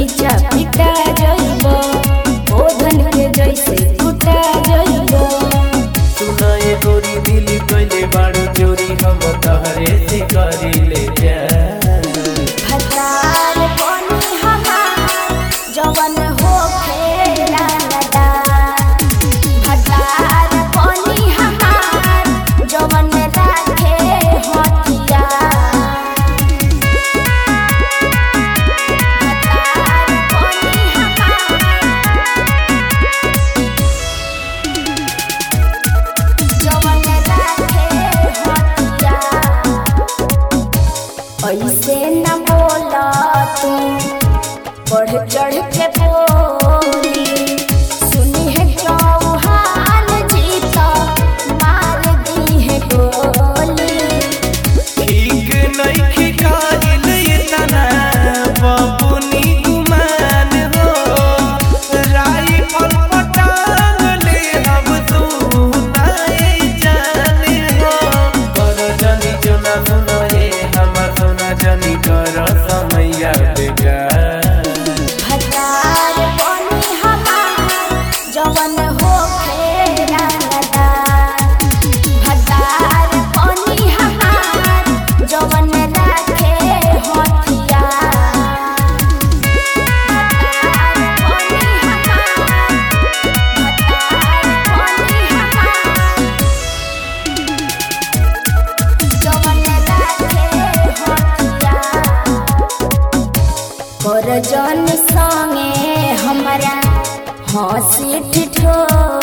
नीचा पिटा जइबो ओधन के जैसे टूटा जइबो। सुनाए गोरी दिल कइले बाड़ू चोरी हम तहरे से करिले प्यार। भतार बनी हमार जवन होखे लालदा। भतार बनी हमार जवन राखे हथिया। भतार बनी हमार जवन राखे हथिया। ऐसे न बोला तू बढ़ चढ़ के बोली। सुनी है चौहान जी तो मार दी है गोली। ठीक नइखे काजिल इतना बबुनी गुमान हो। राइफल पटांग ले अब तू नाई जाने हो। कर जनी जना सुनो हे हमर सोना जनी कर समैया बेकार। भतार बनी हमार जवन होखे लालदा। भतार बनी हमार जवन राखे हथिया। भतार बनी हमार जवन राखे हथिया। कर जन संगे हमरा हंसी ठिठोली।